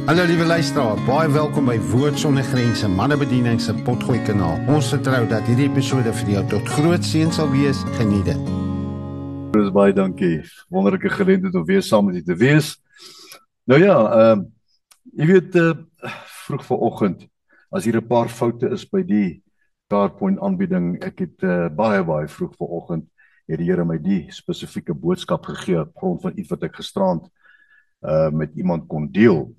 Hallo liewe luisteraar, baie welkom by Woord Sonder Grense, Mannebediening se Potgooi kanaal. Ons vertrou dat hierdie episode vir jou tot groot seën sal wees. Geniet dit. Baie dankie. Wonderlike geleentheid om weer saam met u te wees. Nou ja, jy weet, vroeg vanoggend, as hier 'n paar foute is by die PowerPoint aanbieding, ek het baie vroeg vanoggend het die Here my die spesifieke boodskap gegee op grond van iets wat ek gisterand met iemand kon deel.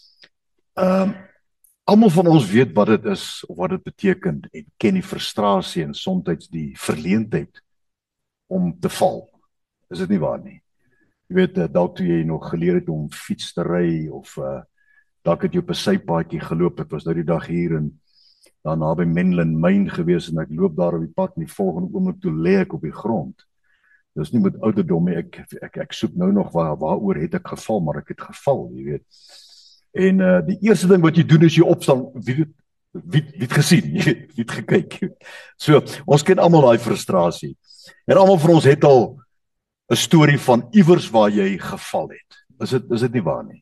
Almal van ons weet wat dit is of wat dit beteken en ken die frustrasie en soms die verleentheid om te val. Is dit nie waar nie? Jy weet, dalk toe jy nog geleer het om fiets te ry of dalk het jy op 'n sypaadjie geloop. Ek was nou die dag hier en daar naby Menlyn Myn gewees en ek loop daar op die pad en die volgende oomblik toe lê ek op die grond. Dis nie met ouderdom nie, ek soek nou nog waaroor het ek geval, maar ek het geval, jy weet. En die eerste ding wat jy doen is jy opstaan, wie het gesien, wie het gekyk. So, ons ken almal daai frustrasie. En almal van ons het al 'n storie van iewers waar jy geval het. Is dit nie waar nie?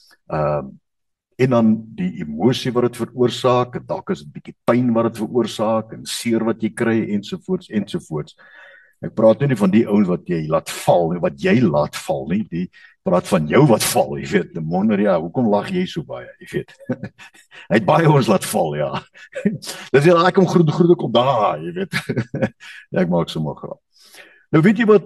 En dan die emosie wat dit veroorsaak, en dalk is dit 'n bietjie pyn wat dit veroorsaak en seer wat jy kry ensovoorts. Ek praat nie van die ouens wat jy laat val, wat jy laat val nie, die praat van jou wat val, jy weet. Die wonder, ja, hoekom lag jy so baie, jy weet. Hy het baie ons laat val, ja. Dis jy ek kom groete kom daar, jy weet. Ja, ek maak sommer grap. Nou weet jy wat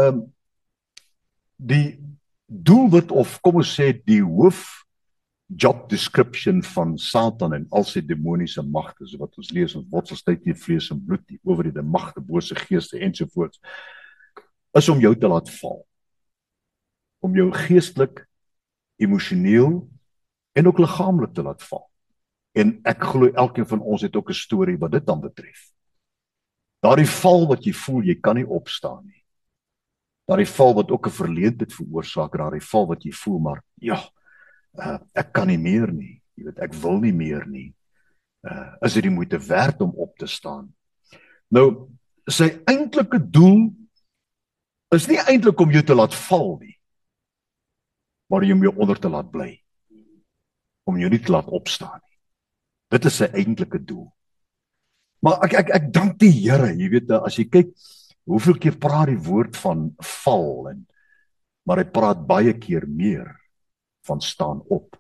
die doelwit of kom ons sê die hoof job description van Satan en al sy demoniese magte, so wat ons lees in Wortelstyd nie vlees en bloed nie, oor die magte, bose geeste ensovoorts, is om jou te laat val. Om jou geestelik, emosioneel en ook liggaamlik te laat val. En ek glo elkeen van ons het ook 'n storie wat dit dan betref. Daardie val wat jy voel, jy kan nie opstaan nie. Daardie val wat ook 'n verleentheid veroorsaak, daardie val wat jy voel, maar ja, ek kan nie meer nie, jy weet, ek wil nie meer nie. Is dit die moeite werd om op te staan? Nou, sy eintlike doel is nie eintlik om jou te laat val nie, maar om jou onder te laat bly. Om jou nie te laat opstaan nie. Dit is sy eintlike doel. Maar ek dank die Here, jy weet, as jy kyk, hoeveel keer praat die woord van val, maar hy praat baie keer meer van staan op.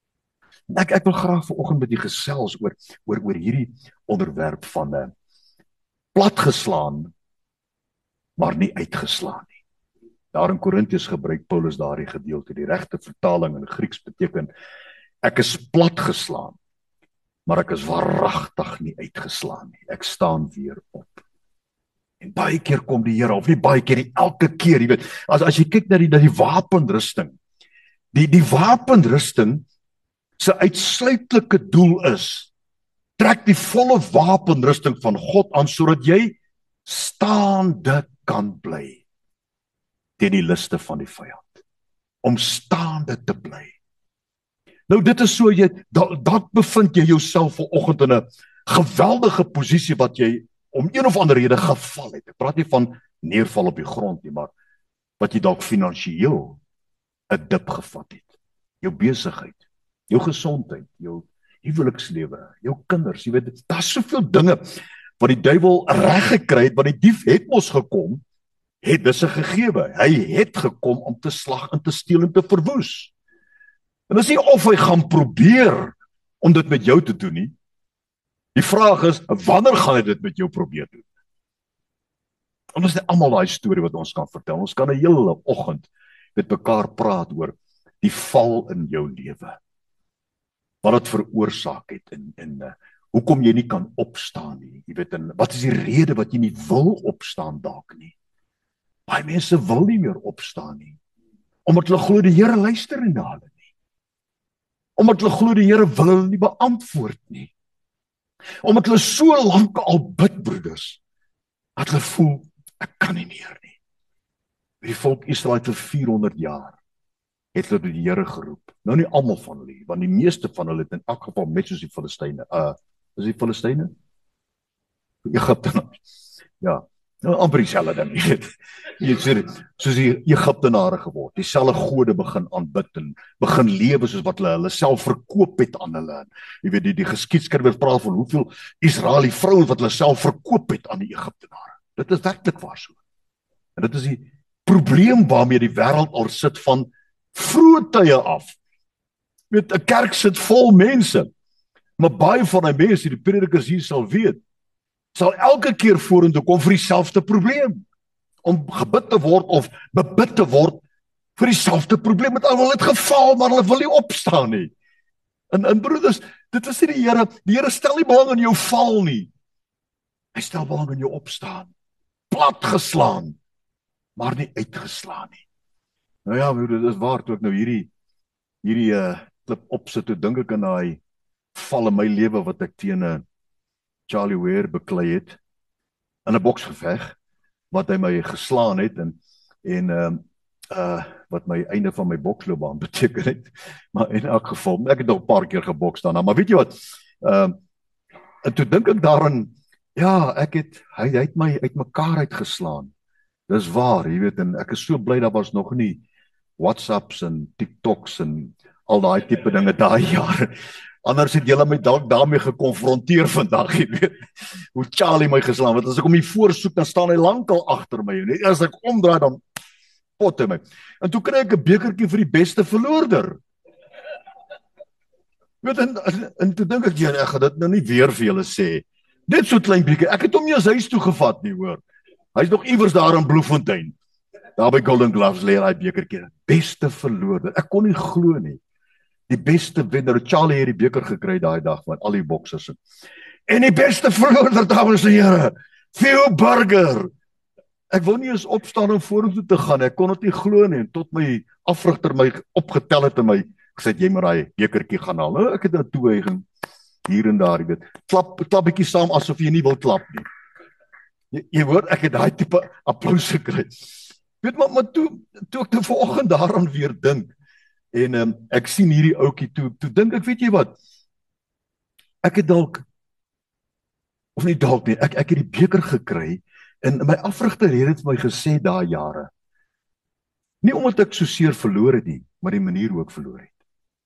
Ek wil graag vanoggend met u gesels oor hierdie onderwerp van platgeslaan, maar nie uitgeslaan nie. Daar in Korintiërs gebruik Paulus daardie gedeelte. Die regte vertaling in Grieks beteken ek is platgeslaan, maar ek is waaragtig nie uitgeslaan nie. Ek staan weer op. En baie keer kom die Here, of nie baie keer nie, elke keer, jy weet, as jy kyk na die wapenrusting, die wapenrusting se uitsluitlike doel is, trek die volle wapenrusting van God aan, sodat jy staande kan bly teen die liste van die vyand. Om staande te bly. Nou dit is so, dat bevind jy jouself vanoggend in 'n geweldige posisie wat jy om een of ander rede geval het. Ek praat nie van neerval op die grond nie, maar wat jy dalk finansiëel 'n dip gevat het. Jou besigheid, jou gesondheid, jou huwelikslewe, jou kinders, jy weet, daar's soveel dinge wat die duiwel reg gekry het, want die dief het mos gekom, dis 'n gegewe. Hy het gekom om te slag en te steel en te verwoes. En dis nie of hy gaan probeer om dit met jou te doen nie. Die vraag is, wanneer gaan hy dit met jou probeer doen? En ons het almal daai storie wat ons kan vertel. Ons kan 'n hele oggend met mekaar praat oor die val in jou lewe. Wat dit veroorsaak het en hoekom jy nie kan opstaan nie. Jy weet, en wat is die rede wat jy nie wil opstaan dalk nie? Baie mense wil nie meer opstaan nie, omdat hulle glo die Here luister nie na hulle nie. Omdat hulle glo die Here wil hulle nie beantwoord nie. Omdat hulle so lank al bid, broeders, dat hulle voel, ek kan nie meer nie. Die volk Israel vir 400 jaar het hulle die Here geroep. Nou nie almal van hulle, want die meeste van hulle het in elk geval net soos die Filistyne. Is die Filistyne? Egiptenaars. Ja, Amper dieselfde ding, jy weet. Jy sê, soos die Egiptenare geword, dieselfde gode begin aanbid en begin lewe soos wat hulle self verkoop het aan hulle. Jy weet, die geskiedskrywers praat van hoeveel Israeliese vrouens wat hulle self verkoop het aan die Egiptenare. Dit is werklik waar so. En dit is die probleem waarmee die wêreld al sit van vroeë tye af. Jy weet, 'n kerk sit vol mense, maar baie van die mense, die predikers hier sal weet, sal elke keer vorentoe kom vir dieselfde probleem, om gebid te word of bebid te word vir dieselfde probleem. Met almal het geval, maar hulle wil nie opstaan nie. En broeders, dit is nie die Here stel nie belang in jou val nie. Hy stel belang in jou opstaan. Plat geslaan, maar nie uitgeslaan nie. Nou ja, broeder, dit is waar, toe ek nou hierdie klip opsit, toe dink ek aan daai val in my lewe wat ek teen Charlie Ware beklei het, in 'n boksgeveg, wat hy my geslaan het, en wat my einde van my boksloopbaan beteken het, maar in elk geval, ek het nog 'n paar keer geboks daarna, maar weet jy wat, en toe dink ek daaraan, ja, hy het my uitmekaar uitgeslaan, dis waar, jy weet, en ek is so bly, daar was nog nie WhatsApps en TikToks en al daai tipe dinge daai jare. Anders het julle my dalk daarmee gekonfronteer vandag, jy weet, hoe Charlie my geslaan, want as ek hom hier voorsoek, dan staan hy lankal agter my, en as ek omdraai, dan pot hy my. En toe kry ek 'n bekertjie vir die beste verloorder. Weet, en toe dink ek, ek gaan dit nou nie weer vir julle sê. Net so klein beker, ek het hom nie as huis toe gevat nie, hoor. Hy's nog iewers daar in Bloemfontein. Daar by Golden Gloves lê hy bekertjie, beste verloorder. Ek kon nie glo nie. Die beste wenner, Charlie het die beker gekry daai dag van al die boksers. En die beste verloorder, dames en here, Theo Burger. Ek wou nie eens opstaan om vorentoe te gaan, ek kon dit nie glo nie, tot my afrigter my opgetel het en my gesê, jy moet daai bekertjie gaan haal. Ek het dit toe gaan hier en daar, jy weet. Klap bietjie saam asof jy nie wil klap nie. Jy hoor, ek het daai tipe applous gekry. Weet maar toe ek nou vanoggend daaraan weer dink, en ek sien hierdie ouetjie toe dink ek, weet jy wat, ek het dalk, of nie dalk nie, ek het die beker gekry, en my afrigter het dit vir my gesê daai jare, nie omdat ek so seer verloor het nie, maar die manier hoe ek verloor het.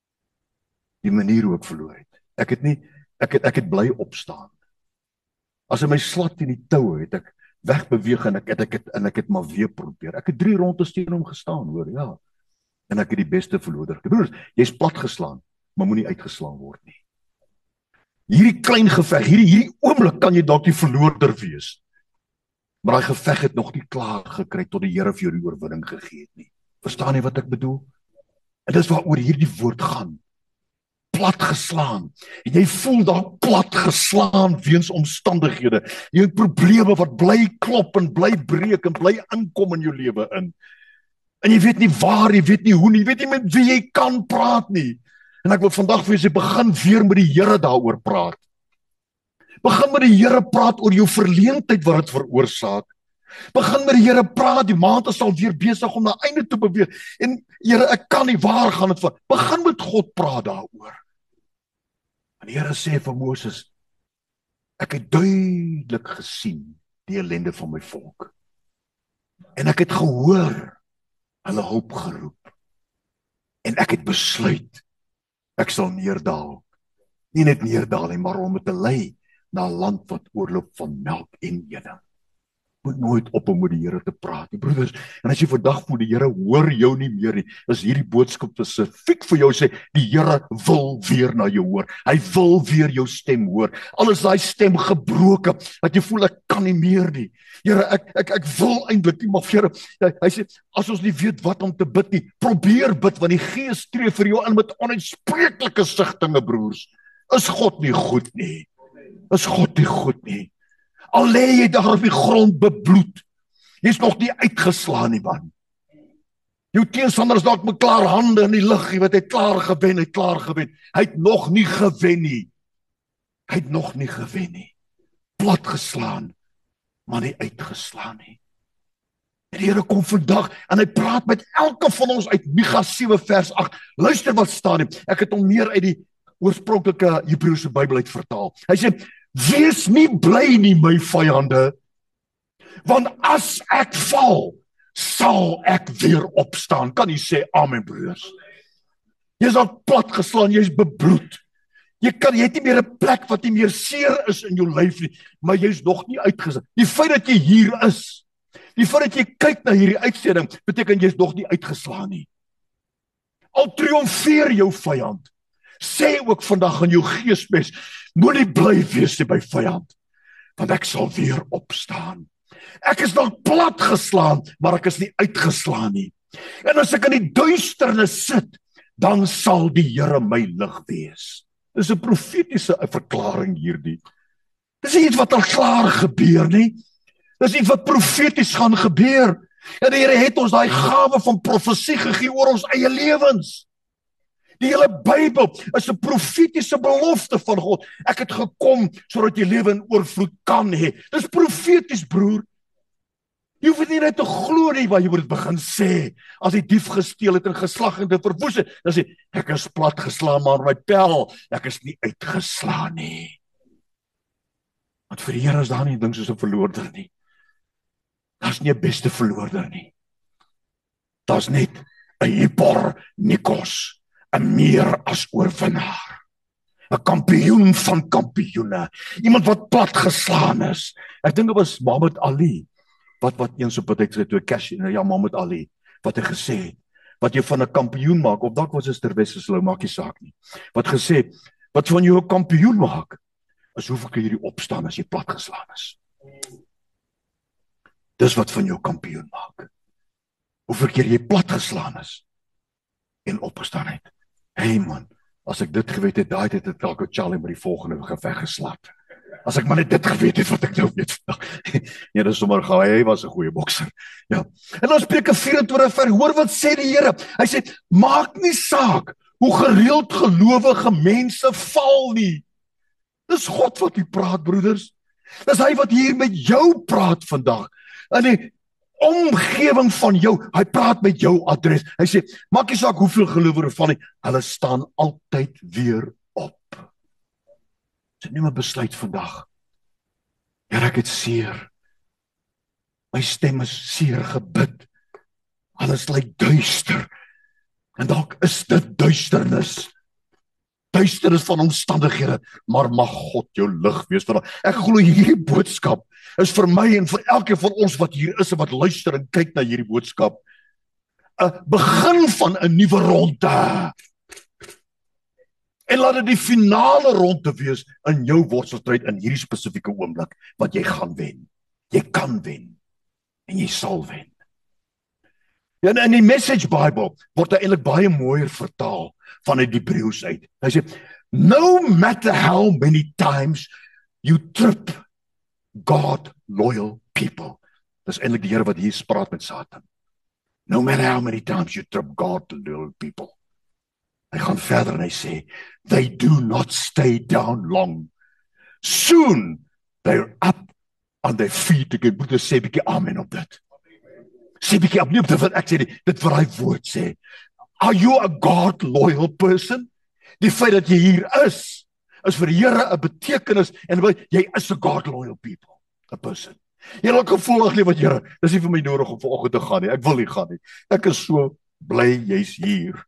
Die manier hoe ek verloor het. Ek het bly opstaan. As hy my slat in die toue, het ek wegbeweeg, en ek het maar weer probeer. Ek het 3 rondes teen hom gestaan, hoor, ja. En ek het die beste verloorder. Broers, jy's plat geslaan, maar moenie uitgeslaan word nie. Hierdie klein geveg, hierdie oomblik kan jy dalk die verloorder wees. Maar daai geveg het nog nie klaar gekry tot die Here vir jou die oorwinning gegee het nie. Verstaan jy wat ek bedoel? En dis waaroor hierdie woord gaan. Plat geslaan. En jy voel daar plat geslaan weens omstandighede. Jy het probleme wat bly klop en bly breek en bly inkom in jou lewe in. En jy weet nie waar, jy weet nie hoe nie, jy weet nie met wie jy kan praat nie. En ek wil vandag vir jy begin weer met die Here daaroor praat. Begin met die Here praat oor jou verleentheid wat dit veroorsaak. Begin met die Here praat, die maand is al weer besig om na einde toe beweeg. En Here, ek kan nie, waar gaan dit van? Begin met God praat daaroor. En die Here sê vir Moses, ek het duidelik gesien die ellende van my volk. En ek het gehoor hulle hulp geroep. En ek het besluit, ek sal neerdaal. Nie net neerdaal nie, maar om te lei na 'n land wat oorloop van melk en honing. Moet nooit op om met die Here te praat nie, broeders. En as jy vandag voel die Here hoor jou nie meer nie, is hierdie boodskap spesifiek vir jou, sê die Here wil weer na jou hoor. Hy wil weer jou stem hoor. Al is daai stem gebroken, dat jy voel ek kan nie meer nie. Here, ek wil eintlik nie, maar Here, hy sê as ons nie weet wat om te bid nie, probeer bid, want die Gees tree vir jou in met onuitspreeklike sigtinge, broers. Is God nie goed nie? Is God nie goed nie? Al lê jy daar op die grond bebloed, jy's nog nie uitgeslaan nie, man. Jou teenstander is dalk met klaar hande in die lug, jy weet, hy het klaar gewen. Hy het nog nie gewen nie. Plat geslaan, maar nie uitgeslaan nie. En die Here kom vandag, en hy praat met elke van ons uit Micha 7 vers 8. Luister wat staan nie. Ek het hom meer uit die oorspronklike Hebreëse Bybel uit vertaal. Hy sê, wees nie bly nie, my vyande. Want as ek val, sal ek weer opstaan. Kan jy sê amen, broers? Jy is al plat geslaan, jy is bebloed. Jy het nie meer 'n plek wat nie meer seer is in jou lyf nie, maar jy is nog nie uitgeslaan. Die feit dat jy hier is, die feit dat jy kyk na hierdie uitsending, beteken jy is nog nie uitgeslaan nie. Al triomfeer jou vyand, sê ook vandag in jou geesmes, moenie bly wees by vyand, want ek sal weer opstaan. Ek is dalk plat geslaan, maar ek is nie uitgeslaan nie. En as ek in die duisternis sit, dan sal die Here my lig wees. Dis 'n profetiese verklaring hierdie. Dis nie iets wat al klaar gebeur nie. Dis iets wat profeties gaan gebeur. En die Here het ons daai gawe van profesie gegee oor ons eie lewens. Die hele Bybel is 'n profetiese belofte van God. Ek het gekom sodat jy lewe in oorvloed kan hê. Dis profeties, broer. Jy hoef nie net te glo nie, maar jy moet dit begin sê. As die dief gesteel het en geslag en dit verwoes het, dan sê ek is plat geslaan, maar my pel, ek is nie uitgeslaan nie. Want vir die Here is daar nie 'n ding soos 'n verloorder nie. Daar's nie 'n beste verloorder nie. Daar's net 'n hyper nikos, 'n meer as oorwinnaar. 'n Kampioen van kampioene. Iemand wat plat geslaan is. Ek dink dit was Muhammad Ali wat eens op 'n tyd gesê toe Cash, ja, Muhammad Ali, wat hy gesê het, wat jy van 'n kampioen maak, of dalk was dit Terwesselou, maak nie saak nie. Wat gesê, wat van jou 'n kampioen maak, is hoeveel keer jy opstaan as jy plat geslaan is. Dis wat van jou kampioen maak. Hoeveel keer jy plat geslaan is en opgestaan het. Hey man, as ek dit geweet het, daai het ek dalk Charlie met die volgende geveg geslaap. As ek maar net dit geweet het wat ek nou weet vandag. Ja, dis sommer gou, hy was 'n goeie bokser. Ja. En dan Spreuke 24 vers, hoor wat sê die Here. Hy sê, maak nie saak hoe gereeld gelowige mense val nie. Dis God wat hier praat, broeders. Dis hy wat hier met jou praat vandag. In die omgewing van jou, hy praat met jou adres. Hy sê, maak nie saak hoeveel gelowiges val nie, hulle staan altyd weer op. So neem 'n besluit vandag. Here, ek het seer. My stem is seer gebid. Alles lyk duister. En dalk is dit duisternis. Duisternis van omstandighede, maar mag God jou lig wees vandag. Ek glo hierdie boodskap is vir my en vir elkeen van ons wat hier is en wat luister en kyk na hierdie boodskap 'n begin van 'n nuwe ronde. En laat dit die finale ronde wees in jou worstelstryd in hierdie spesifieke oomblik wat jy gaan wen. Jy kan wen en jy sal wen. En in die Message Bible word dit eintlik baie mooier vertaal vanuit die Hebreëus uit. Hy sê, no matter how many times you trip God loyal people. Dis eintlik die Here wat hier praat met Satan. No matter how many times you trip God loyal people. Hy gaan verder en hy sê, they do not stay down long. Soon they're up on their feet again. Broeder, sê bietjie amen op dit. Sê bietjie opnieuw op dit wat ek sê, dit wat hy woord sê. Are you a God loyal person? Die feit dat jy hier is vir die Here 'n betekenis en jy is 'n God loyal people, 'n person. Jy het gevoel wat Here, dis nie vir my nodig om vanoggend te gaan nie. Ek wil nie gaan nie. Ek is so bly jy's hier.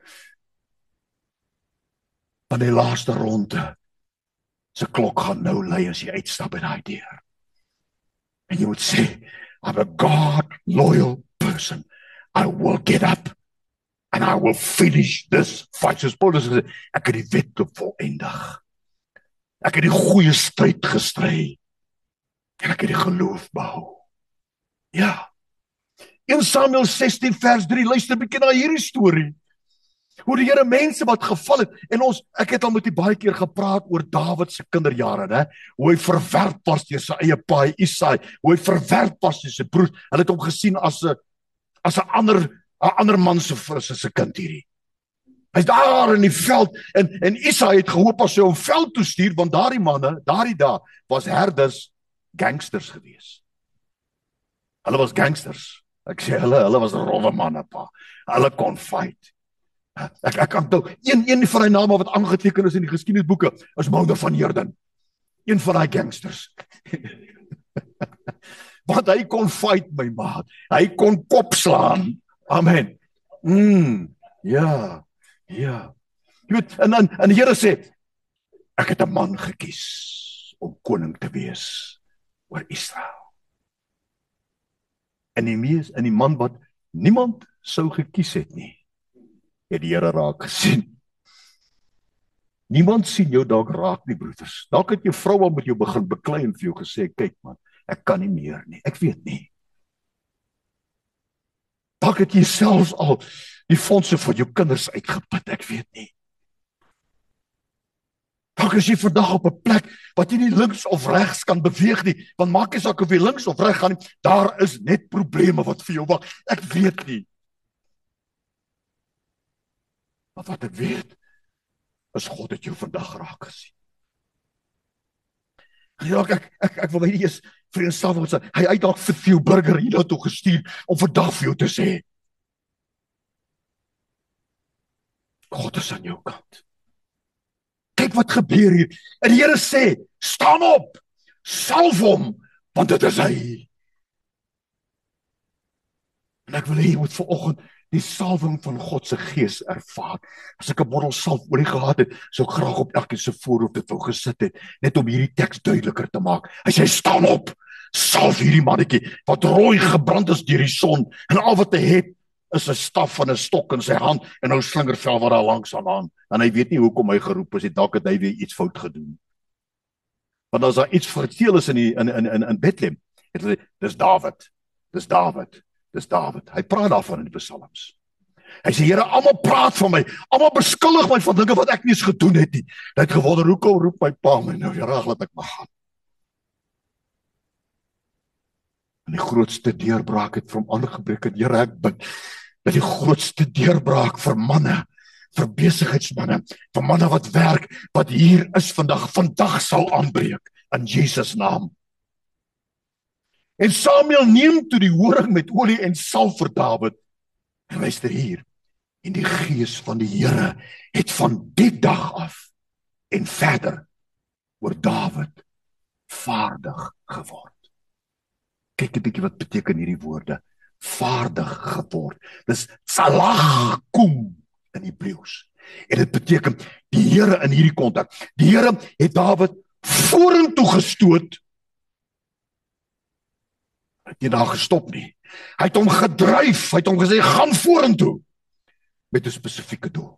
Van die laaste ronde se klok gaan nou lui as jy uitstap in daai deur. En jy moet sê, I'm a God loyal person. I will get up and I will finish this fight. Soos Paulus gesê, ek het die wedloop volëindig. Ek het die goeie stryd gestry. En ek het die geloof behou. Ja. 1 Samuel 16 vers 3, luister 'n bietjie na hierdie storie. Hoe die Here mense wat geval het, en ek het al met die baie keer gepraat oor Dawid se kinderjare, né? Hoe hy verwerp was deur sy eie pa Isai, hoe hy verwerp was deur sy broers. Hulle het hom gesien as 'n ander man se kind hierdie. Hy's daar in die veld en Isai het gehoop as hy hom veld toe stuur, want daardie manne, daardie dae was herders, gangsters gewees. Hulle was gangsters. Ek sê hulle was rowwe manne, pa. Hulle kon fight. Ek kan nou, een van die name wat aangeteken is in die geskiedenisboeke, is Mounder van Heerden. Een van die gangsters. want hy kon fight, my maat. Hy kon kop slaan. Amen. Ja. Ja. Jy weet, en die Here sê, ek het 'n man gekies om koning te wees oor Israel. En die man wat niemand sou gekies het nie, het die Here raak gesien. Niemand sien jou dalk raak nie, broeders. Dalk het jou vrou al met jou begin beklei en vir jou gesê, kyk man, ek kan nie meer nie, ek weet nie. Dalk het jy selfs al die fondse vir jou kinders uitgeput, ek weet nie. Dalk is jy vandag op 'n plek wat jy nie links of regs kan beweeg nie, want maak nie saak of jy links of reg gaan nie, daar is net probleme wat vir jou wag. Ek weet nie. Maar wat ek weet, is God het jou vandag raak gesien. Ek wil my nie eens vriendskap wat sê, hy het dalk vir jou burger hier toe gestuur om vandag vir jou te sê, God is aan jou kant. Kyk wat gebeur hier. En die Here sê, staan op, salf hom, want dit is hy. En ek wil hê jy moet vanoggend die salwing van God se gees ervaar. As ek 'n bottel salfolie gehad het, sou ek graag op elkeen se voorhoof dit wou gesit het, net om hierdie teks duideliker te maak. Hy sê, staan op, salf hierdie mannetjie, wat rooi gebrand is deur die son, en al wat hy het, is 'n staf van 'n stok in sy hand, en nou slingervel wat daar langs aan, en hy weet nie hoekom hy geroep is, dalk het hy weer iets fout gedoen. Want as daar iets verteel is in Bethlehem, het hy, dis Dawid, dis Dawid, dis Dawid. Hy praat daarvan in die psalms. Hy sê, Here, almal praat van my, almal beskuldig my van dinge wat ek nie eens gedoen het nie. Hy het gewonder, hoekom roep my pa my nou, Here, laat ek maar gaan. En die grootste deurbraak het vir hom aangebreek, en Here, ek bid, dat die grootste deurbraak vir manne, vir besigheidsmanne, vir manne wat werk, wat hier is vandag sal aanbreek, in Jesus naam. En Samuel neem toe die horing met olie en salf vir Dawid. En luister hier, en die gees van die Here het van die dag af en verder oor Dawid vaardig geword. Kyk 'n bietjie wat beteken hierdie woorde, vaardig geword. Dis salah kum in Hebreëus. En dit beteken die Here in hierdie konteks. Die Here het Dawid vorentoe gestoot. Hy het nie daar gestop nie. Hy het hom gedryf, hy het hom gesê, gaan vorentoe, met 'n spesifieke doel.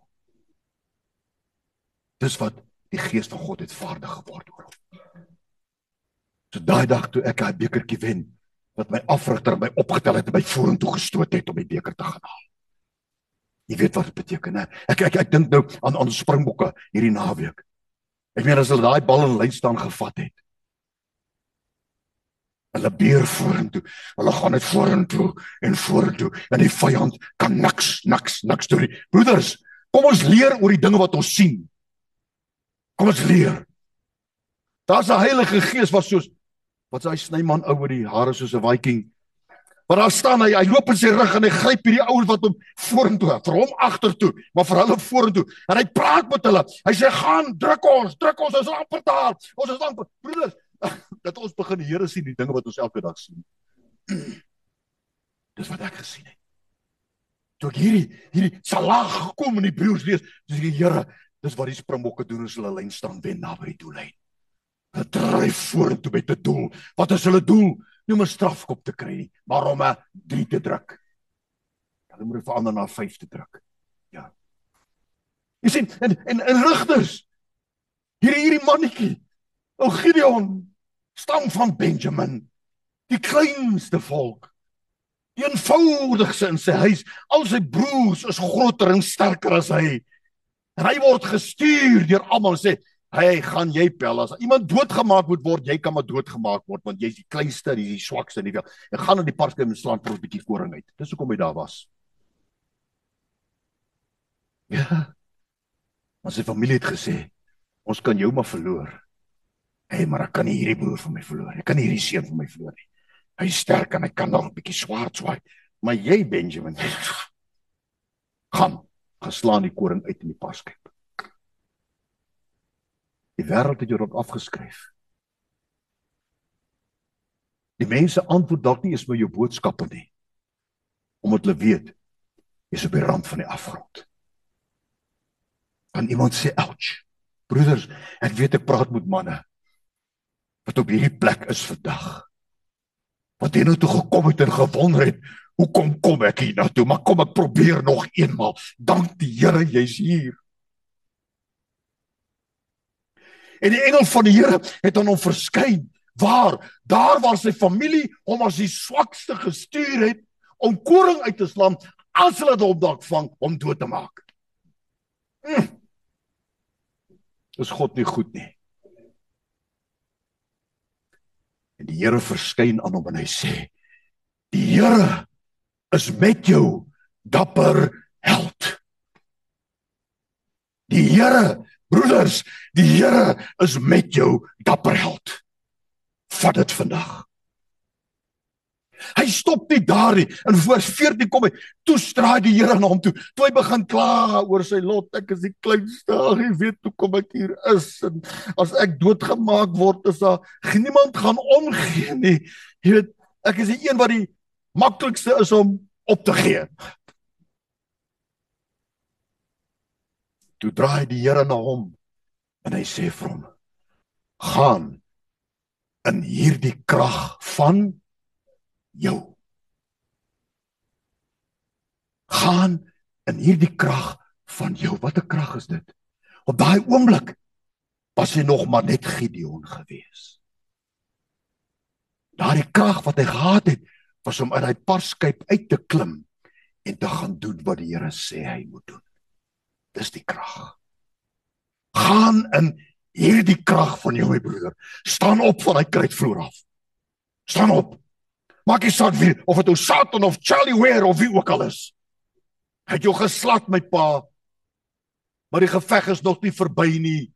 Dis wat die gees van God het vaardig geword oor hom. So daai dag toe ek 'n bekertjie wen, wat my afrigter my opgetel het en my vorentoe gestoot het om die beker te gaan haal. Jy weet wat dit beteken, hè? Ek dink nou aan Springbokke hierdie naweek. Ek meen as hulle daai bal in lyn staan gevat het, hulle beer vorentoe, hulle gaan net vorentoe, en die vyand kan niks doen nie. Broeders, kom ons leer oor die dinge wat ons sien. Kom ons leer. Daar's 'n Heilige Gees wat hy snyman ou met die hare soos 'n Viking. Maar daar staan hy loop in sy rug en hy gryp hierdie ouens wat hom vorentoe, vir hom agtertoe, maar vir hulle vorentoe. En hy praat met hulle. Hy sê, gaan, druk ons, ons is amper daar. Ons is amper, broeders, dat ons begin die Here sien, die dinge wat ons elke dag sien. Dis wat ek gesien het. Toe ek hierdie salag kom in die Hebreëus lees, dis die Here, dis wat die Springbokke doen as hulle lyn staan wen naby die doellyn. Hulle dryf vorentoe met 'n doel. Wat is hulle doel? Nie om 'n strafkop te kry nie, maar om 'n 3 te druk. Hulle moet verander na 5 te druk. Ja. Jy sien, en rigters, hierdie mannetjie, Gideon, stam van Benjamin, die kleinste volk, die eenvoudigste in sy huis, al sy broers is groter en sterker as hy, en hy word gestuur deur almal en sê, hey, gaan jy pel, as iemand doodgemaak moet word, jy kan maar doodgemaak word, want jy is die kleinste, die swakste in die wêreld, en gaan in die park en slaan vir 'n bietjie koring uit, dis hoekom hy daar was. Ja, maar sy familie het gesê, ons kan jou maar verloor, hey, maar ek kan nie hierdie broer van my verloor, ek kan nie hierdie seun van my verloor nie, hy is sterk en hy kan nog 'n bietjie swaard swaai, maar jy Benjamin, gaan slaan die koring uit in die parskyp. Die wêreld het jou ook afgeskryf. Die mense antwoord dalk nie eens met jou boodskappe nie, omdat hulle weet, jy is op die rand van die afgrond. Kan iemand sê, ouch, broeders, ek weet ek praat met manne, wat op hierdie plek is vandag, wat hier nou toe gekom het en gewonder het, hoekom kom ek hier nou toe, maar kom ek probeer nog eenmaal, dank die Here, jy's hier. En die engel van die Here het aan hom verskyn, daar waar sy familie hom as die swakste gestuur het, om koring uit te slaan, as hulle hom dalk vang, om dood te maak. Is God nie goed nie? En die Here verskyn aan hom en hy sê, die Here is met jou, dapper held. Die Here, broeders, die Here is met jou, dapper held. Vat dit vandag. Hy stop nie daar nie, in vers 14 kom hy, toe straai die Here na hom toe, toe hy begin kla oor sy lot, ek is die kleinste, jy weet hoe kom ek hier is, en as ek doodgemaak word, is daar niemand gaan omgee nie, jy weet, ek is die een wat die maklikste is om op te gee. Toe draai die Here na hom, en hy sê vir hom, gaan in hierdie krag van jou. Gaan in hierdie krag van jou. Wat 'n krag is dit? Op daai oomblik was hy nog maar net Gideon gewees. Daardie krag wat hy gehad het, was om uit die parskyp uit te klim en te gaan doen wat die Here sê hy moet doen. Dis die krag. Gaan in hierdie krag van jou, my broeder. Staan op van die kruitvloer af. Staan op. Maak nie saak wie, of het ou Satan of Charlie Ware of wie ook al is. Hy het jou geslat, my pa. Maar die geveg is nog nie verby nie.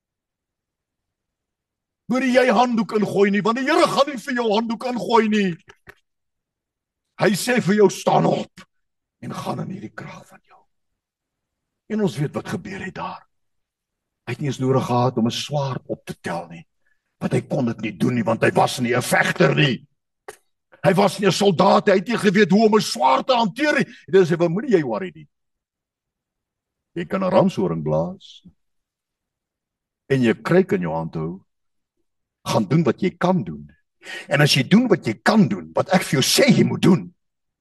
Moet jy handdoek ingooi nie, want die Here gaan nie vir jou handdoek ingooi nie. Hy sê vir jou, staan op en gaan in hierdie krag van jou. En ons weet wat gebeur het daar. Hy het nie eens nodig gehad om 'n swaard op te tel nie, want hy kon dit nie doen nie, want hy was nie 'n vegter nie. Hy was nie 'n soldaat, hy het nie geweet hoe om 'n swaard te hanteer nie. Dit sê, moenie jy worry nie. Jy kan 'n ramshoring blaas en jy kruik in jou hand hou, gaan doen wat jy kan doen. En as jy doen wat jy kan doen, wat ek vir jou sê jy moet doen,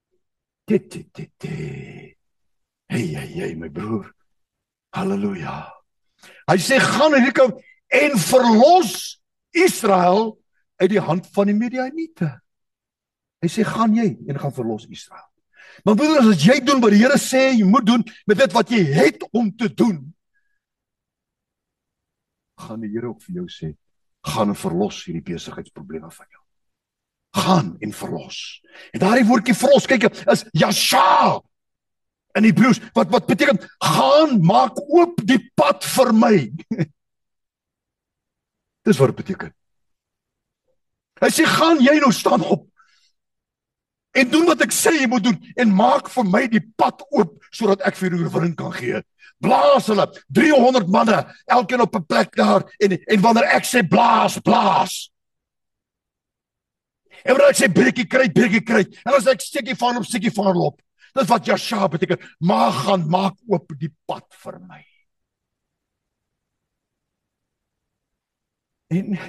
hey, my broer, halleluja. Hy sê, gaan en verlos Israel uit die hand van die Midianiete. Hy sê, gaan jy en gaan verlos Israel. Maar broeders, as jy doen wat die Here sê jy moet doen, met dit wat jy het om te doen, gaan die Here ook vir jou sê, gaan en verlos hierdie besigheidsprobleme van jou. Gaan en verlos. En daardie woordjie verlos, kyk, is Yasha in Hebreëus, wat beteken, gaan, maak oop die pad vir my. Dis wat dit beteken. Hy sê, gaan jy nou staan op, en doen wat ek sê jy moet doen, en maak vir my die pad oop, sodat ek vir die oorwinning kan gee. Blaas hulle, 300 manne, elkeen op 'n plek daar, en wanneer ek sê blaas, blaas. En wanneer ek sê breekie kry, en as ek stukkie van op, dis wat Yasha beteken, maar gaan maak oop die pad vir my. En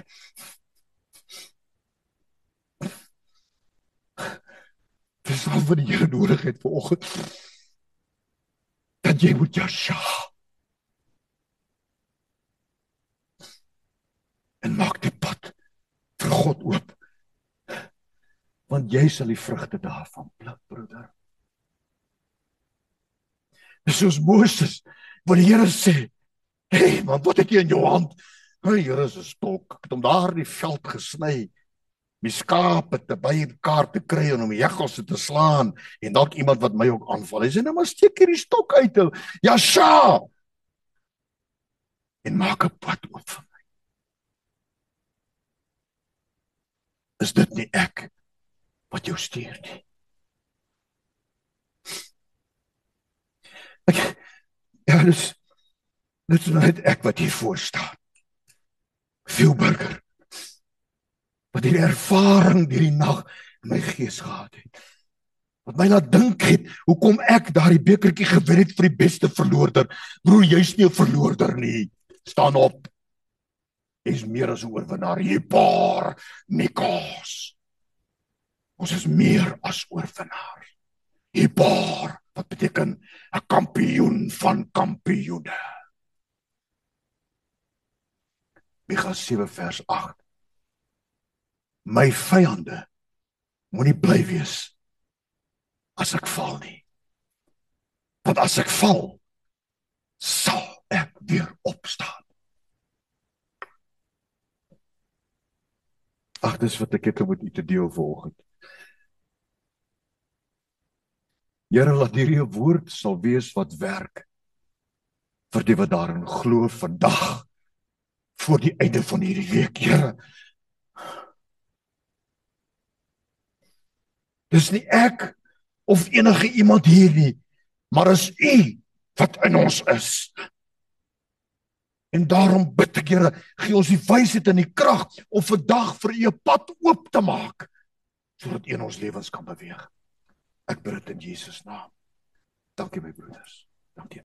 dis al wat die Here nodig het vanoggend, dat jy moet Yasha en maak die pad vir God oop, want jy sal die vrugte daarvan pluk, broeder. Dis soos Moses, wat die Here sê, hey man, wat het jy in jou hand? Hey, Here, is 'n stok, ek het hom daar in die veld gesny, my skape te by mekaar te kry en om die jaggelse te slaan, en dalk iemand wat my ook aanval. Hy sê, nou maar steek hierdie stok uit, Yasha, en maak 'n pad oop vir my. Is dit nie ek wat jou stuur nie? Ja, dis net ek wat hier voor staan. Veel burger. wat hierdie ervaring hierdie nag in my gees gehad het. Wat my laat dink het, hoekom ek daardie bekertjie gewen het vir die beste verloorder. Broer, jy's nie 'n verloorder nie. Staan op. Jy's meer as 'n oorwinnaar. Hyper Nikos. Ons is meer as oorwinnaar. Hyper, wat beteken 'n kampioen van kampioene. Micha 7 vers 8. My vyande moenie bly wees as ek val nie. Want as ek val, sal ek weer opstaan. Ag, dis wat ek het om met u te deel vanoggend. Here, laat hierdie woord sal wees wat werk vir die wat daarin glo vandag, voor die einde van hierdie week, Here. Dis nie ek of enige iemand hier nie, maar is u wat in ons is. En daarom bid ek, Here, gee ons die wysheid en die krag om vandag vir u 'n pad oop te maak, sodat u in ons lewens kan beweeg. Ek bid dit in Jesus naam. Dankie my broeders. Dankie.